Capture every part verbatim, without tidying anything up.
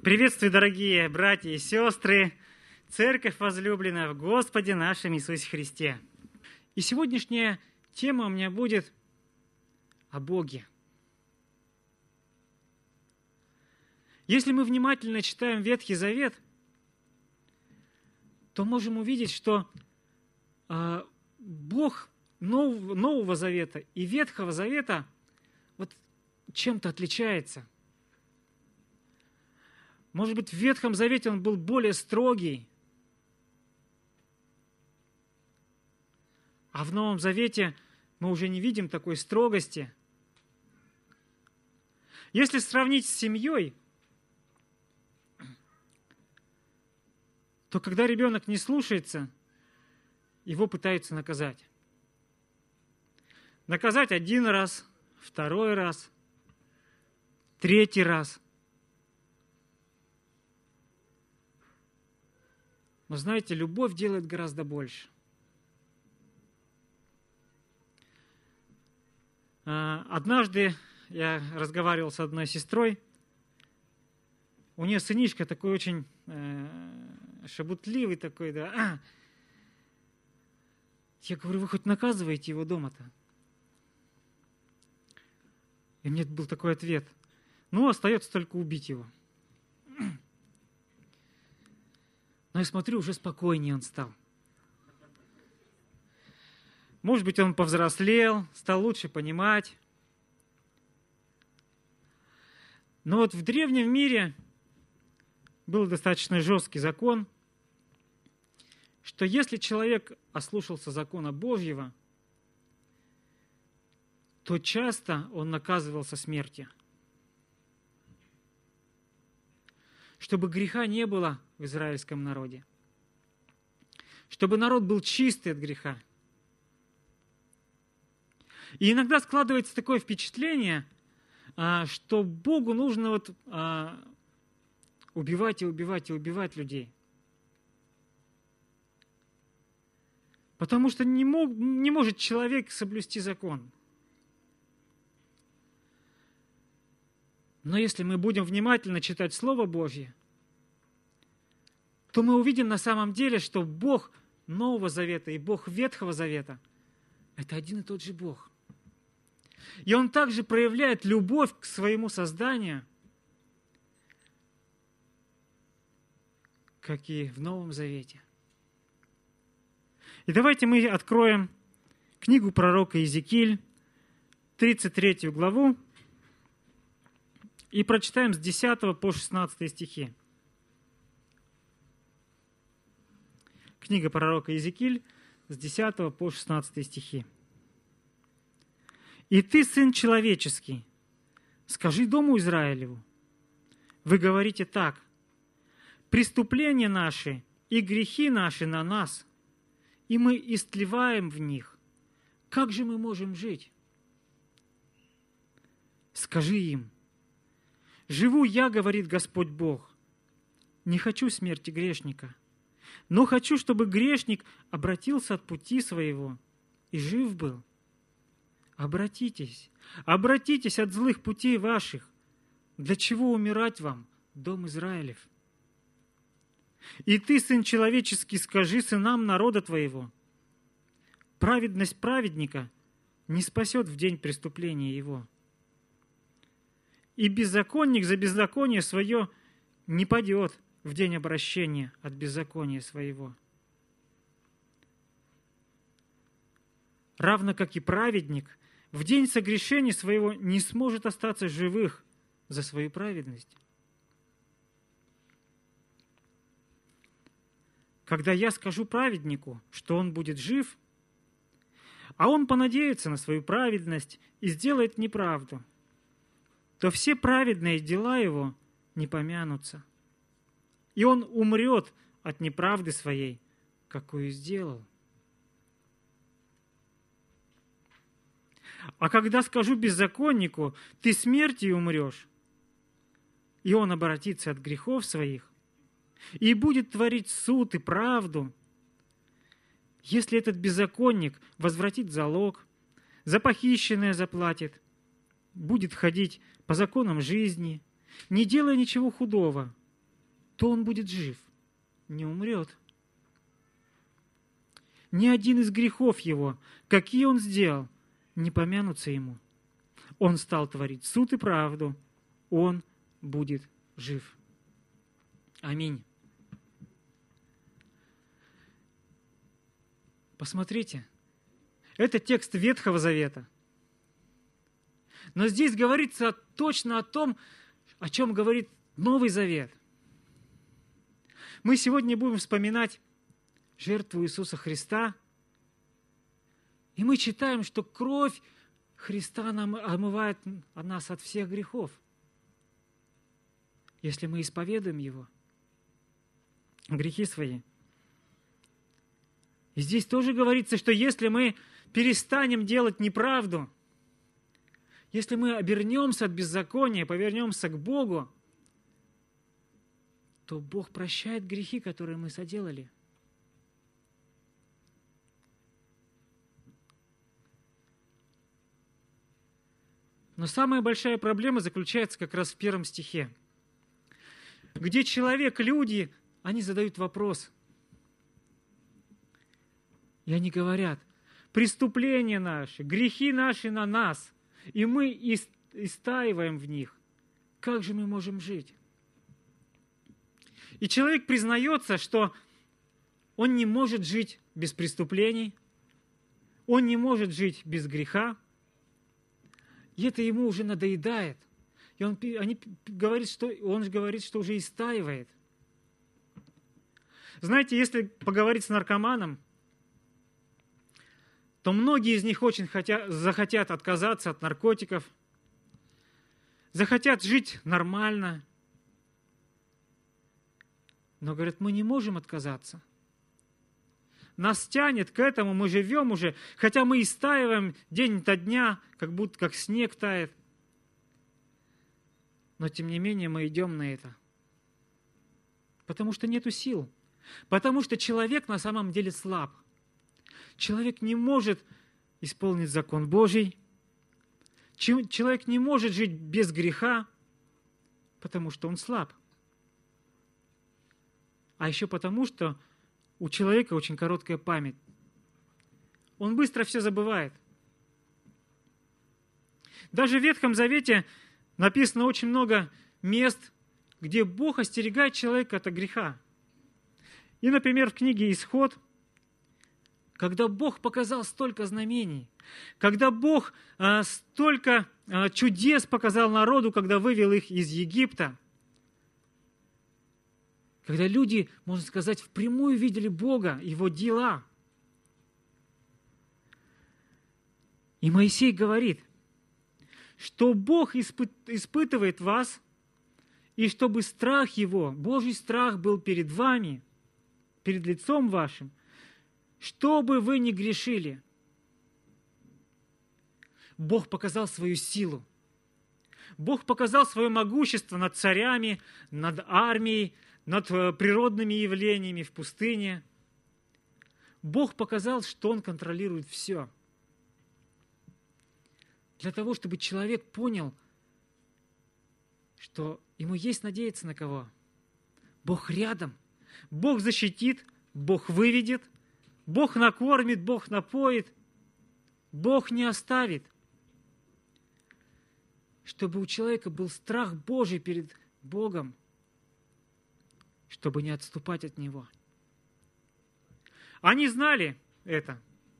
Приветствую, дорогие братья и сестры, церковь возлюбленная в Господе нашем Иисусе Христе. И сегодняшняя тема у меня будет о Боге. Если мы внимательно читаем Ветхий Завет, то можем увидеть, что э, Бог Нового, Нового Завета и Ветхого Завета вот чем-то отличается. Может быть, в Ветхом Завете он был более строгий, а в Новом Завете мы уже не видим такой строгости. Если сравнить с семьей, то когда ребенок не слушается, его пытаются наказать. Наказать один раз, второй раз, третий раз. Но знаете, любовь делает гораздо больше. Однажды я разговаривал с одной сестрой. У нее сынишка такой очень э, шебутливый такой, да. Я говорю, вы хоть наказываете его дома-то? И мне был такой ответ. Ну, остается только убить его. Но я смотрю, уже спокойнее он стал. Может быть, он повзрослел, стал лучше понимать. Но вот в древнем мире был достаточно жесткий закон, что если человек ослушался закона Божьего, то часто он наказывался смертью. Чтобы греха не было в израильском народе. Чтобы народ был чистый от греха. И иногда складывается такое впечатление, что Богу нужно вот убивать и убивать и убивать людей. Потому что не, мог, не может человек соблюсти закон. Но если мы будем внимательно читать Слово Божье, то мы увидим на самом деле, что Бог Нового Завета и Бог Ветхого Завета – это один и тот же Бог. И Он также проявляет любовь к своему созданию, как и в Новом Завете. И давайте мы откроем книгу пророка Иезекииль, тридцать третью главу, и прочитаем с десятого по шестнадцатый стихи. Книга пророка Иезекииль с десятого по шестнадцатый стихи. «И ты, сын человеческий, скажи дому Израилеву, вы говорите так, преступления наши и грехи наши на нас, и мы истлеваем в них. Как же мы можем жить? Скажи им, живу я, говорит Господь Бог, не хочу смерти грешника, но хочу, чтобы грешник обратился от пути своего и жив был. Обратитесь, обратитесь от злых путей ваших. Для чего умирать вам, дом Израилев? И ты, сын человеческий, скажи сынам народа твоего, праведность праведника не спасет в день преступления его. И беззаконник за беззаконие свое не падет в день обращения от беззакония своего. Равно как и праведник в день согрешения своего не сможет остаться живых за свою праведность. Когда я скажу праведнику, что он будет жив, а он понадеется на свою праведность и сделает неправду, то все праведные дела его не помянутся, и он умрет от неправды своей, какую сделал. А когда скажу беззаконнику, ты смертью умрешь, и он обратится от грехов своих, и будет творить суд и правду, если этот беззаконник возвратит залог, за похищенное заплатит, будет ходить по законам жизни, не делая ничего худого, то он будет жив, не умрет. Ни один из грехов его, какие он сделал, не помянутся ему. Он стал творить суд и правду, он будет жив. Аминь. Посмотрите, это текст Ветхого Завета. Но здесь говорится точно о том, о чем говорит Новый Завет. Мы сегодня будем вспоминать жертву Иисуса Христа, и мы читаем, что кровь Христа нам омывает нас от всех грехов, если мы исповедуем Его, грехи свои. И здесь тоже говорится, что если мы перестанем делать неправду, если мы обернемся от беззакония, повернемся к Богу, то Бог прощает грехи, которые мы соделали. Но самая большая проблема заключается как раз в первом стихе, где человек, люди, они задают вопрос. И они говорят, преступления наши, грехи наши на нас, и мы истаиваем в них. Как же мы можем жить? И человек признается, что он не может жить без преступлений, он не может жить без греха, и это ему уже надоедает. И он, они говорит, что, он же говорит, что уже истаивает. Знаете, если поговорить с наркоманом, то многие из них очень хотят, захотят отказаться от наркотиков, захотят жить нормально. Но говорят, мы не можем отказаться. Нас тянет к этому, мы живем уже, хотя мы истаиваем день ото дня, как будто как снег тает. Но тем не менее мы идем на это. Потому что нету сил. Потому что человек на самом деле слаб. Человек не может исполнить закон Божий. Человек не может жить без греха, потому что он слаб. А еще потому, что у человека очень короткая память. Он быстро все забывает. Даже в Ветхом Завете написано очень много мест, где Бог остерегает человека от греха. И, например, в книге «Исход», когда Бог показал столько знамений, когда Бог а, столько а, чудес показал народу, когда вывел их из Египта, когда люди, можно сказать, впрямую видели Бога, Его дела. И Моисей говорит, что Бог испы- испытывает вас, и чтобы страх Его, Божий страх был перед вами, перед лицом вашим, чтобы вы не грешили. Бог показал свою силу. Бог показал свое могущество над царями, над армией, над природными явлениями в пустыне. Бог показал, что Он контролирует все. Для того, чтобы человек понял, что ему есть надеяться на кого. Бог рядом. Бог защитит, Бог выведет, Бог накормит, Бог напоит, Бог не оставит. Чтобы у человека был страх Божий перед Богом, чтобы не отступать от Него. Они знали это.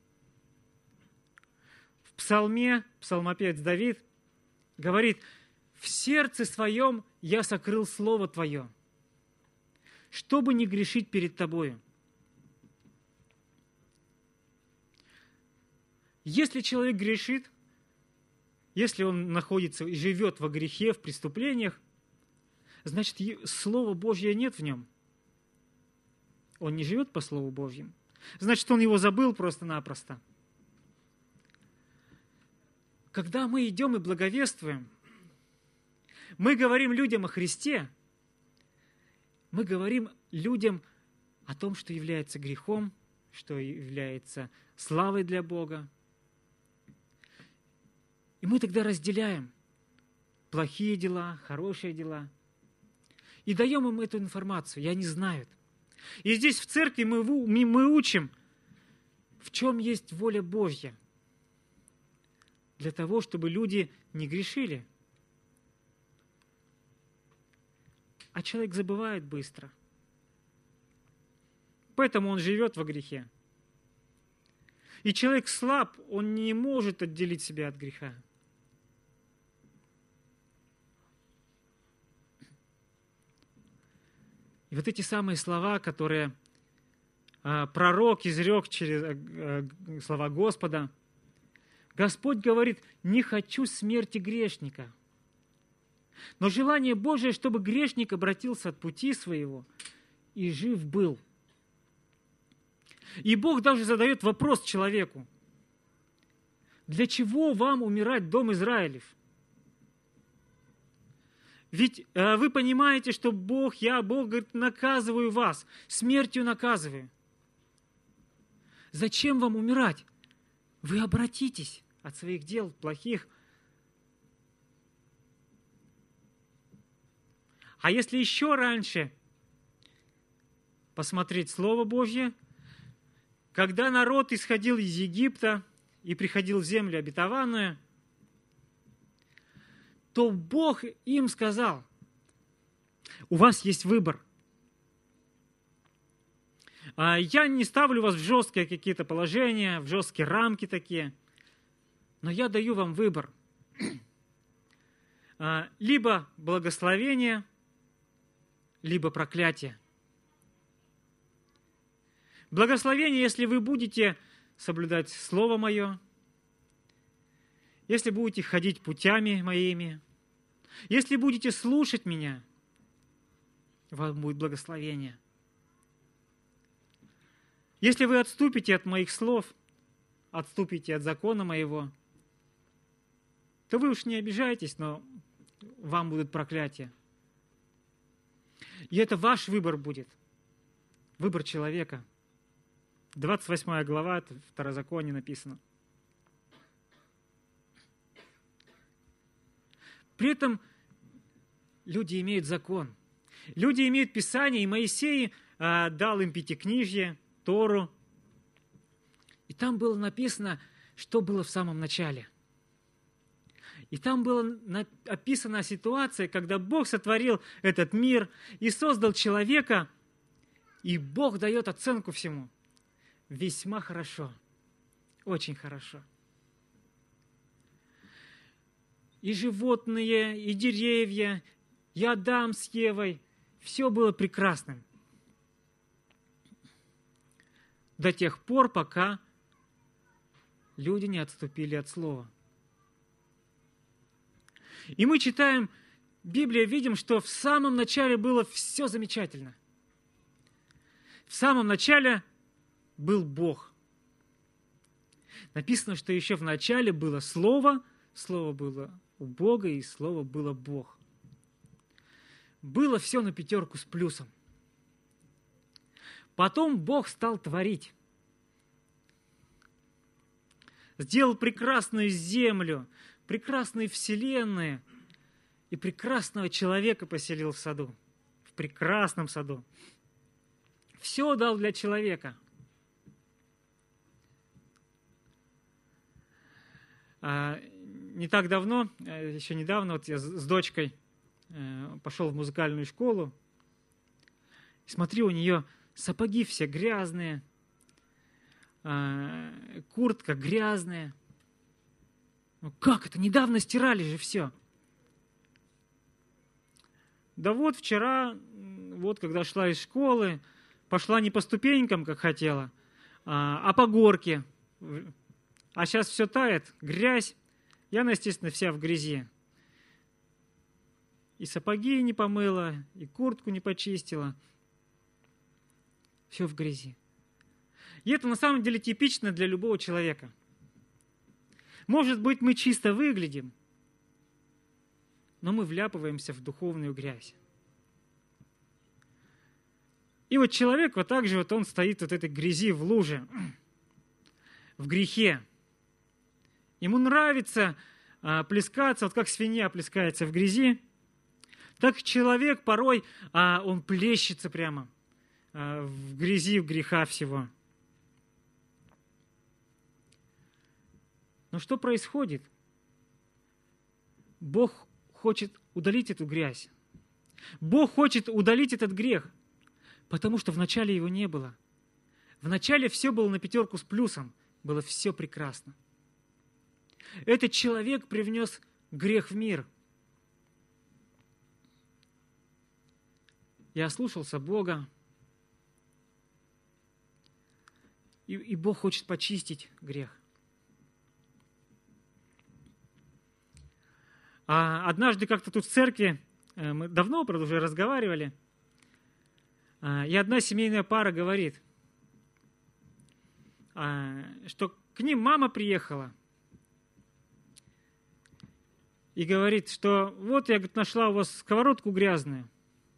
В псалме, псалмопевец Давид говорит, «В сердце своем я сокрыл Слово Твое, чтобы не грешить перед Тобою». Если человек грешит, если он находится и живет во грехе, в преступлениях, значит, Слова Божьего нет в нем. Он не живет по Слову Божьему. Значит, он его забыл просто-напросто. Когда мы идем и благовествуем, мы говорим людям о Христе, мы говорим людям о том, что является грехом, что является славой для Бога. И мы тогда разделяем плохие дела, хорошие дела. И даем им эту информацию, и они знают. И здесь в церкви мы, мы учим, в чем есть воля Божья. Для того, чтобы люди не грешили. А человек забывает быстро. Поэтому он живет во грехе. И человек слаб, он не может отделить себя от греха. И вот эти самые слова, которые а, пророк изрек через а, а, слова Господа, Господь говорит: «Не хочу смерти грешника». Но желание Божие, чтобы грешник обратился от пути своего и жив был. И Бог даже задает вопрос человеку: для чего вам умирать, дом Израилев? Ведь э, вы понимаете, что Бог, я, Бог, говорит, наказываю вас, смертью наказываю. Зачем вам умирать? Вы обратитесь от своих дел плохих. А если еще раньше посмотреть Слово Божье, когда народ исходил из Египта и приходил в землю обетованную, то Бог им сказал: у вас есть выбор. Я не ставлю вас в жесткие какие-то положения, в жесткие рамки такие, но я даю вам выбор. Либо благословение, либо проклятие. Благословение, если вы будете соблюдать Слово Мое, если будете ходить путями Моими, если будете слушать Меня, вам будет благословение. Если вы отступите от Моих слов, отступите от закона Моего, то вы уж не обижайтесь, но вам будут проклятия. И это ваш выбор будет, выбор человека. двадцать восьмая глава, это в Второзаконии написано. При этом люди имеют закон. Люди имеют Писание, и Моисей а, дал им Пятикнижье, Тору. И там было написано, что было в самом начале. И там была описана ситуация, когда Бог сотворил этот мир и создал человека, и Бог дает оценку всему. Весьма хорошо, очень хорошо. И животные, и деревья, и Адам с Евой, все было прекрасным. До тех пор, пока люди не отступили от Слова. И мы читаем Библию, видим, что в самом начале было все замечательно. В самом начале был Бог. Написано, что еще в начале было Слово, Слово было у Бога, и Слово было Бог. Было все на пятерку с плюсом. Потом Бог стал творить. Сделал прекрасную землю, прекрасные вселенные, и прекрасного человека поселил в саду, в прекрасном саду. Все дал для человека. А, не так давно, еще недавно, вот я с дочкой пошел в музыкальную школу, и смотрю, у нее сапоги все грязные, куртка грязная. Ну как это? Недавно стирали же все. Да вот вчера, вот когда шла из школы, пошла не по ступенькам, как хотела, а по горке. А сейчас все тает, грязь. И она, естественно, вся в грязи. И сапоги не помыла, и куртку не почистила. Все в грязи. И это на самом деле типично для любого человека. Может быть, мы чисто выглядим, но мы вляпываемся в духовную грязь. И вот человек вот так же, вот он стоит вот этой грязи в луже, в грехе. Ему нравится а, плескаться, вот как свинья плескается в грязи, Так человек порой, а, он плещется прямо а, в грязи, в греха всего. Но что происходит? Бог хочет удалить эту грязь. Бог хочет удалить этот грех, потому что вначале его не было. Вначале все было на пятерку с плюсом, было все прекрасно. Этот человек привнес грех в мир. Я ослушался Бога, и, и Бог хочет почистить грех. А однажды как-то тут в церкви, мы давно, правда, уже разговаривали, и одна семейная пара говорит, что к ним мама приехала и говорит, что вот я, говорит, нашла у вас сковородку грязную.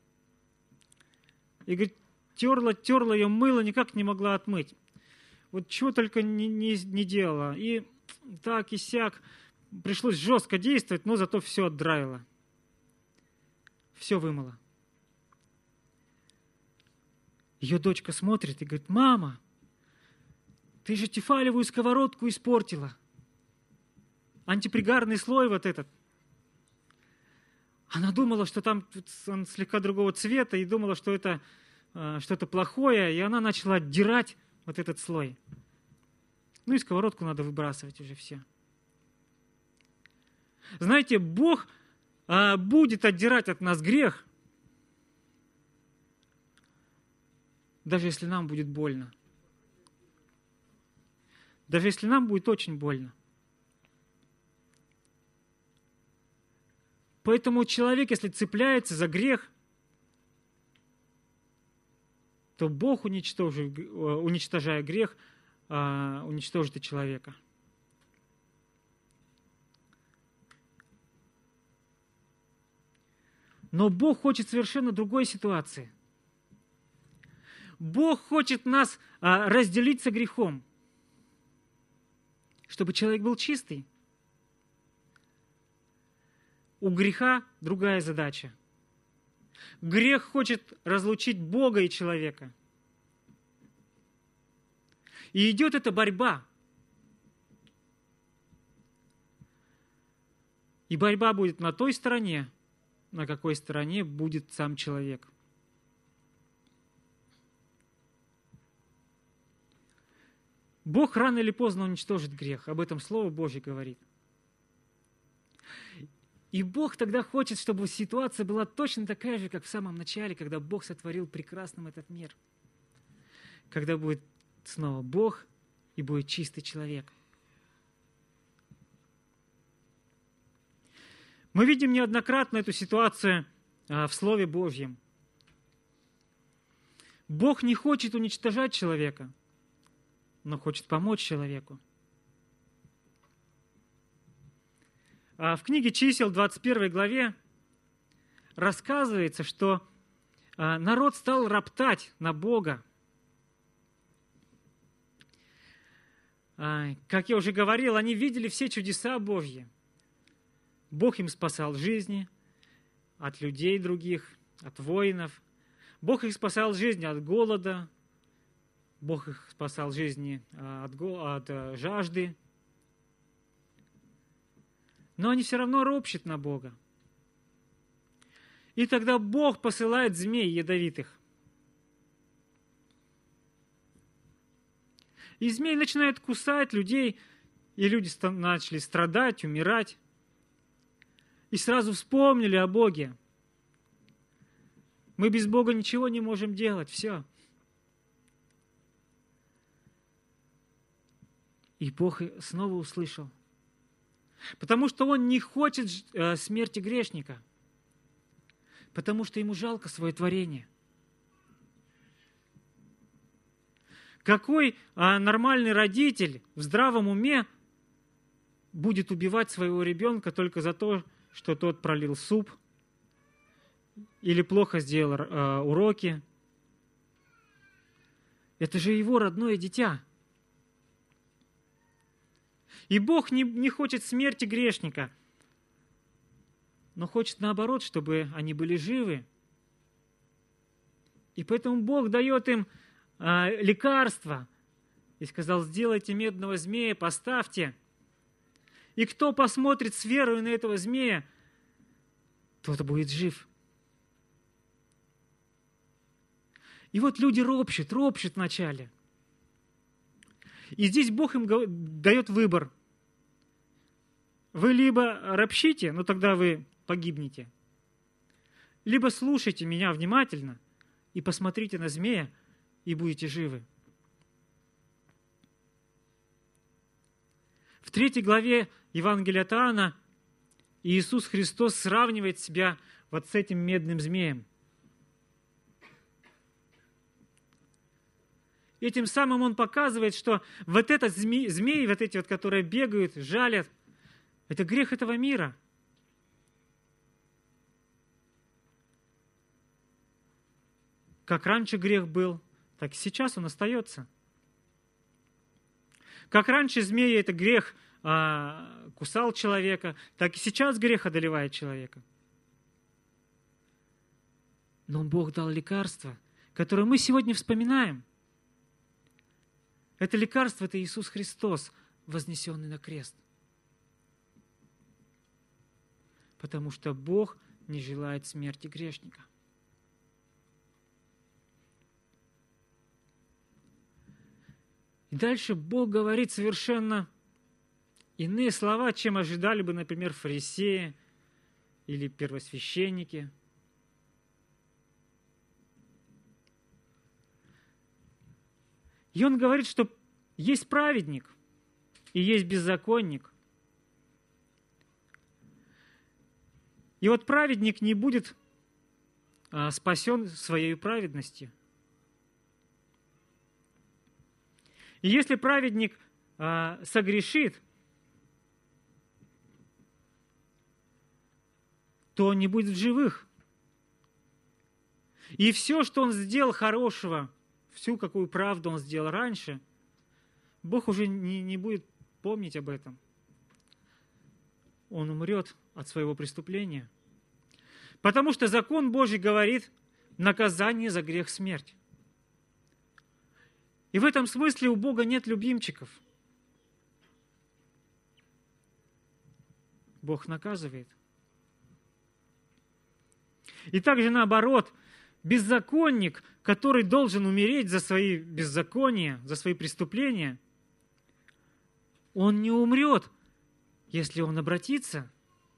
И, говорит, терла, терла ее, мыла, никак не могла отмыть. Вот чего только не, не, не делала. И так и сяк. Пришлось жестко действовать, но зато все отдраила. Все вымыла. Ее дочка смотрит и говорит, мама, ты же тефалевую сковородку испортила. Антипригарный слой вот этот. Она думала, что там он слегка другого цвета, и думала, что это э, что-то плохое, и она начала отдирать вот этот слой. Ну и сковородку надо выбрасывать уже все. Знаете, Бог э, будет отдирать от нас грех, даже если нам будет больно. Даже если нам будет очень больно. Поэтому человек, если цепляется за грех, то Бог, уничтожив, уничтожая грех, уничтожит и человека. Но Бог хочет совершенно другой ситуации. Бог хочет нас разделить со грехом, чтобы человек был чистый. У греха другая задача. Грех хочет разлучить Бога и человека. И идет эта борьба. И борьба будет на той стороне, на какой стороне будет сам человек. Бог рано или поздно уничтожит грех. Об этом Слово Божье говорит. И Бог тогда хочет, чтобы ситуация была точно такая же, как в самом начале, когда Бог сотворил прекрасным этот мир. Когда будет снова Бог и будет чистый человек. Мы видим неоднократно эту ситуацию в Слове Божьем. Бог не хочет уничтожать человека, но хочет помочь человеку. В книге «Чисел» двадцать первой главе рассказывается, что народ стал роптать на Бога. Как я уже говорил, они видели все чудеса Божьи. Бог им спасал жизни от людей других, от воинов. Бог их спасал жизни от голода. Бог их спасал жизни от, от жажды. Но они все равно ропщут на Бога. И тогда Бог посылает змей ядовитых. И змей начинает кусать людей, и люди начали страдать, умирать. И сразу вспомнили о Боге. Мы без Бога ничего не можем делать, все. И Бог снова услышал. Потому что Он не хочет смерти грешника. Потому что Ему жалко свое творение. Какой нормальный родитель в здравом уме будет убивать своего ребенка только за то, что тот пролил суп или плохо сделал уроки? Это же его родное дитя. И Бог не, не хочет смерти грешника. но хочет наоборот, чтобы они были живы. И поэтому Бог дает им а, лекарство. И сказал: сделайте медного змея, поставьте. И кто посмотрит с верой на этого змея, тот будет жив. И вот люди ропщут, ропщут вначале. И здесь Бог им дает выбор. Вы либо ропщите, но тогда вы погибнете, либо слушайте меня внимательно и посмотрите на змея, и будете живы. В третьей главе Евангелия от Иоанна Иисус Христос сравнивает себя вот с этим медным змеем. И тем самым Он показывает, что вот этот змей, змеи, вот эти вот, которые бегают, жалят, это грех этого мира. Как раньше грех был, так и сейчас он остается. Как раньше змеи это грех а, кусал человека, так и сейчас грех одолевает человека. Но Бог дал лекарство, которое мы сегодня вспоминаем. Это лекарство – это Иисус Христос, вознесенный на крест. Потому что Бог не желает смерти грешника. И дальше Бог говорит совершенно иные слова, чем ожидали бы, например, фарисеи или первосвященники. И Он говорит, что есть праведник и есть беззаконник. И вот праведник не будет а, спасен своей праведностью. И если праведник а, согрешит, то он не будет в живых. И все, что он сделал хорошего, всю какую правду он сделал раньше, Бог уже не, не будет помнить об этом. Он умрет от своего преступления. Потому что закон Божий говорит: наказание за грех — смерть. И в этом смысле у Бога нет любимчиков. Бог наказывает. И также наоборот, беззаконник, который должен умереть за свои беззакония, за свои преступления, он не умрет, если он обратится.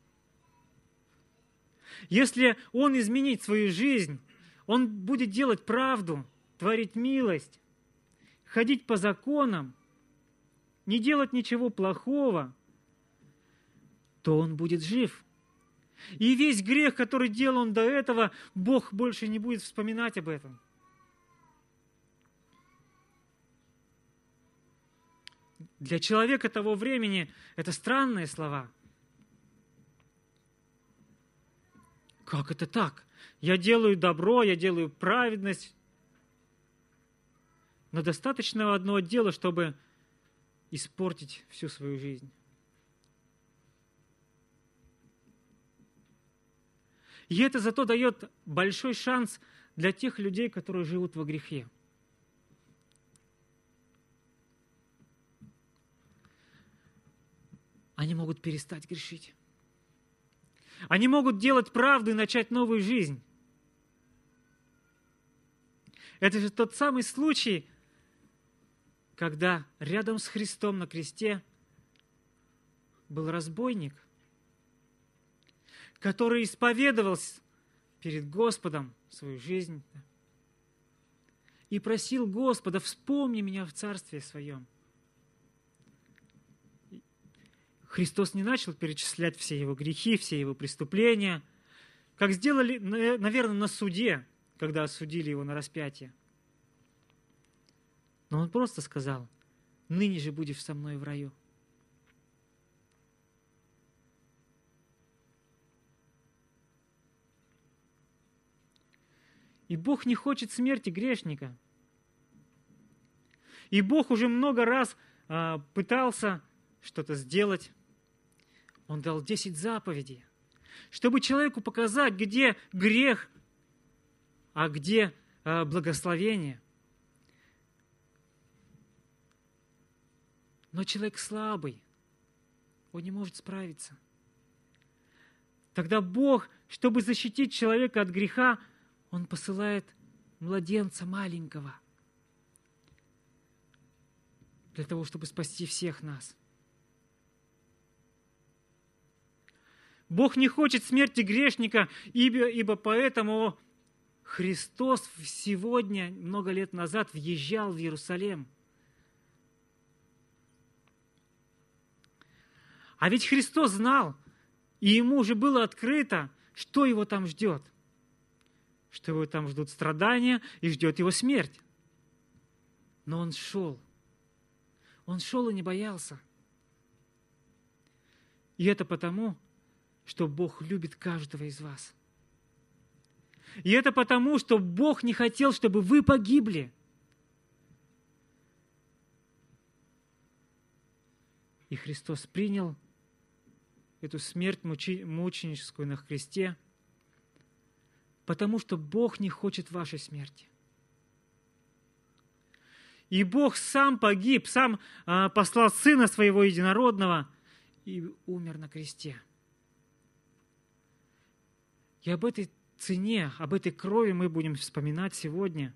Если он изменит свою жизнь, он будет делать правду, творить милость, ходить по законам, не делать ничего плохого, то он будет жив. И весь грех, который делал он до этого, Бог больше не будет вспоминать об этом. Для человека того времени это странные слова. Как это так? Я делаю добро, я делаю праведность, но достаточно одного дела, чтобы испортить всю свою жизнь. И это зато дает большой шанс для тех людей, которые живут во грехе. Они могут перестать грешить. Они могут делать правду и начать новую жизнь. Это же тот самый случай, когда рядом с Христом на кресте был разбойник, который исповедовал перед Господом свою жизнь и просил Господа: вспомни меня в Царстве Своем. Христос не начал перечислять все его грехи, все его преступления, как сделали, наверное, на суде, когда осудили его на распятие. Но он просто сказал: ныне же будешь со мной в раю. И Бог не хочет смерти грешника. И Бог уже много раз а, пытался что-то сделать. Он дал десять заповедей. чтобы человеку показать, где грех, а где э, благословение. Но человек слабый, он не может справиться. Тогда Бог, чтобы защитить человека от греха, Он посылает младенца маленького для того, чтобы спасти всех нас. Бог не хочет смерти грешника, ибо, ибо поэтому Христос сегодня, много лет назад, въезжал в Иерусалим. А ведь Христос знал, и Ему уже было открыто, что Его там ждет. Что Его там ждут страдания и ждет Его смерть. Но Он шел. Он шел и не боялся. И это потому, что Бог любит каждого из вас. И это потому, что Бог не хотел, чтобы вы погибли. И Христос принял эту смерть мучи, мученическую на кресте, потому что Бог не хочет вашей смерти. И Бог сам погиб, сам а, послал Сына Своего Единородного и умер на кресте. И об этой цене, об этой крови мы будем вспоминать сегодня,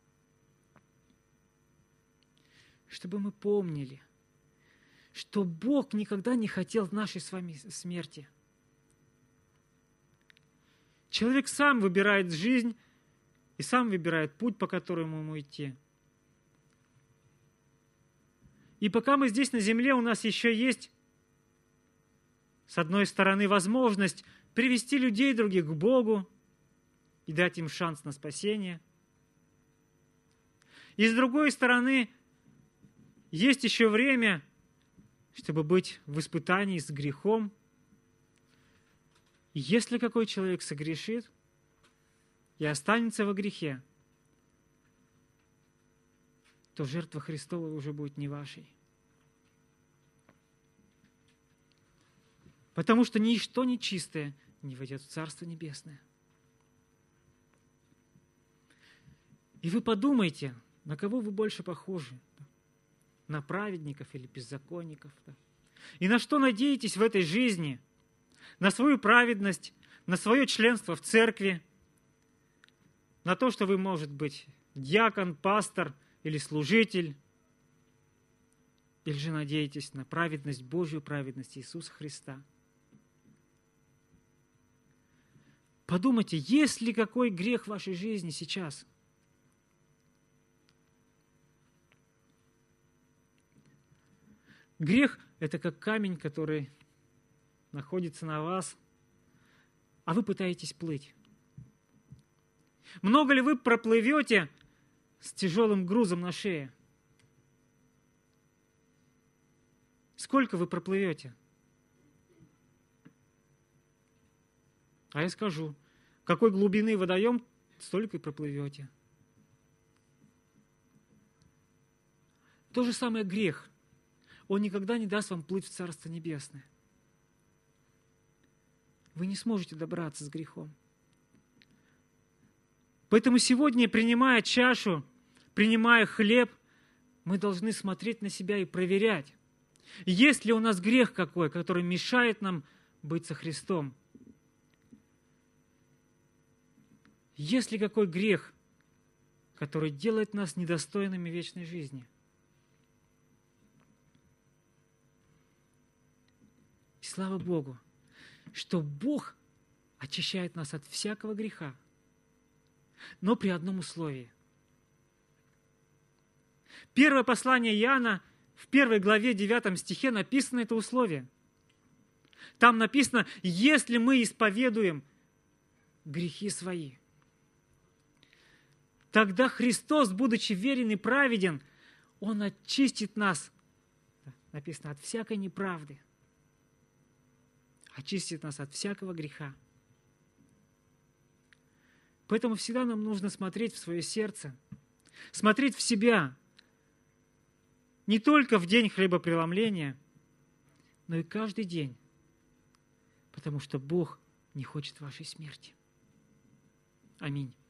чтобы мы помнили, что Бог никогда не хотел нашей с вами смерти. Человек сам выбирает жизнь и сам выбирает путь, по которому ему идти. И пока мы здесь на земле, у нас еще есть, с одной стороны, возможность привести людей других к Богу и дать им шанс на спасение. И с другой стороны, есть еще время, чтобы быть в испытании с грехом. И если какой человек согрешит и останется во грехе, то жертва Христова уже будет не вашей. Потому что ничто нечистое не войдет в Царство Небесное. И вы подумайте, на кого вы больше похожи. На праведников или беззаконников. И на что надеетесь в этой жизни? На свою праведность, на свое членство в церкви, на то, что вы, может быть, диакон, пастор или служитель, или же надеетесь на праведность, Божью праведность Иисуса Христа. Подумайте, есть ли какой грех в вашей жизни сейчас? Грех – это как камень, который находится на вас, а вы пытаетесь плыть. Много ли вы проплывете с тяжелым грузом на шее? Сколько вы проплывете? А я скажу, какой глубины водоем, столько и проплывете. То же самое грех. Он никогда не даст вам плыть в Царство Небесное. Вы не сможете добраться с грехом. Поэтому сегодня, принимая чашу, принимая хлеб, мы должны смотреть на себя и проверять, есть ли у нас грех какой, который мешает нам быть со Христом. Есть ли какой грех, который делает нас недостойными вечной жизни. И слава Богу, что Бог очищает нас от всякого греха, но при одном условии. Первое послание Иоанна, в первой главе, девятом стихе написано это условие. Там написано, если мы исповедуем грехи свои, тогда Христос, будучи верен и праведен, Он очистит нас, написано, от всякой неправды, очистит нас от всякого греха. Поэтому всегда нам нужно смотреть в свое сердце, смотреть в себя, не только в день хлебопреломления, но и каждый день, потому что Бог не хочет вашей смерти. Аминь.